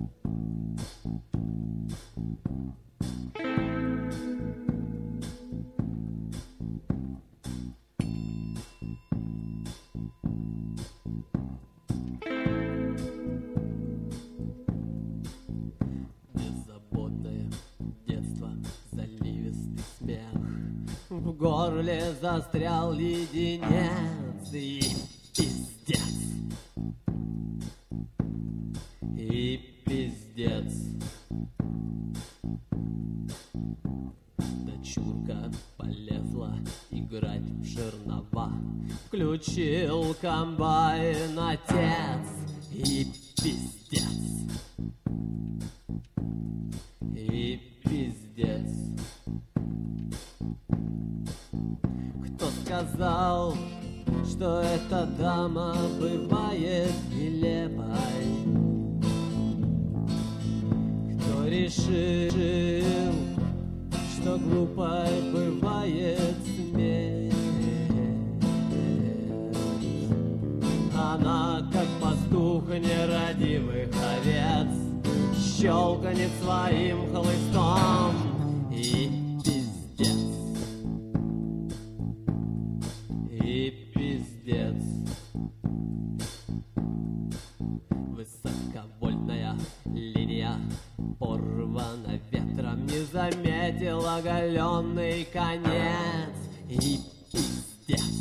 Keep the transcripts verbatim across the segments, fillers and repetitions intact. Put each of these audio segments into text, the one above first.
Беззаботное детство, заливистый смех, в горле застрял леденец и пиздец. И пиздец. Дочурка полезла играть в жернова, включил комбайн отец. И пиздец. И пиздец. Кто сказал, что эта дама бывает нелепой? Кто решил, что глупой бывает смерть? Она, как пастух нерадивых овец, щелканет своим хлыстом. И пиздец. И пиздец. Высоковольтная линия порвана ветром, не заметил оголенный конец. И пиздец.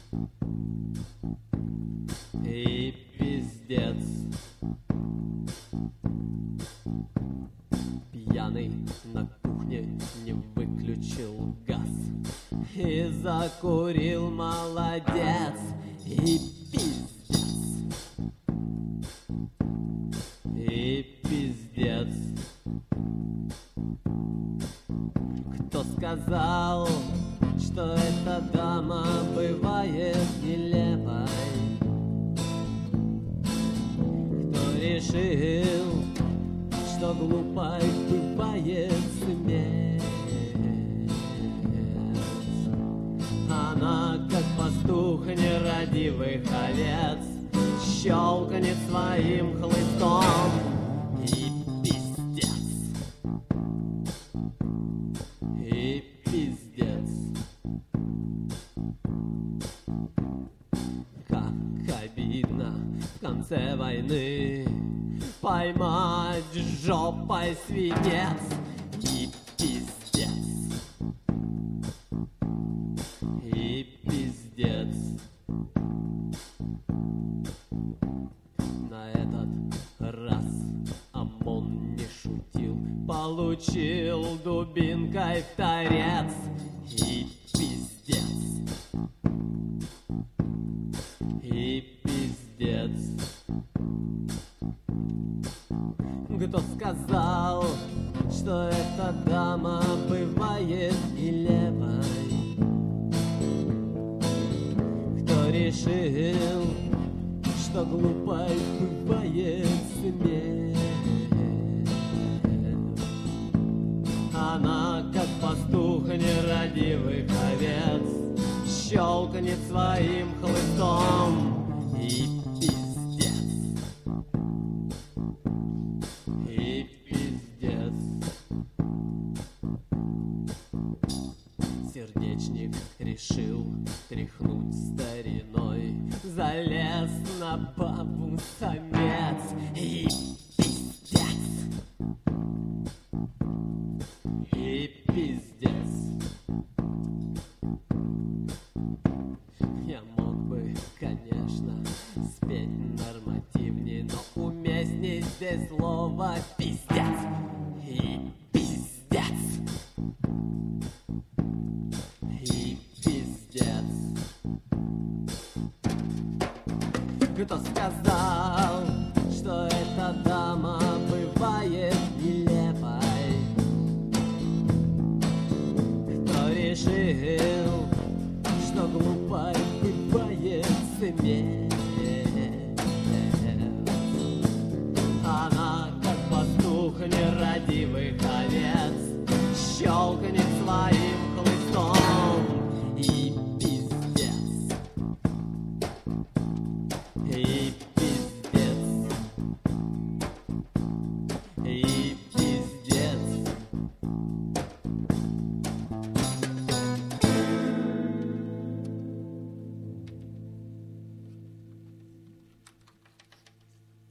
И пиздец. Пьяный на кухне не выключил газ и закурил, молодец. И пиздец. И пиздец. Кто сказал, что эта дама бывает нелепой? Кто решил, что глупой бывает смерть? Она, как пастух нерадивых овец, щелканет своим хлыстом. И пиздец. И пиздец. Как обидно в конце войны поймать жопой свинец. И пиздец. И пиздец. На этот раз ОМОН не шутил, получил дубинкой в торец. И пиздец. И пиздец. Кто сказал, что эта дама бывает нелепой? Кто решил, что глупой бывает смерть? Она, как пастух нерадивых овец, щелкнет своим хлыстом. И пиздец. И пиздец. Сердечник решил тряхнуть стариной, залез на бабу самец. И пиздец. И пиздец. Я мог бы, конечно, спеть нормативнее, но уместней здесь слово пиздец. И пиздец. И пиздец. Кто сказал, что эта дама бывает нелепой? Кто решил, что глупой бывает смерть?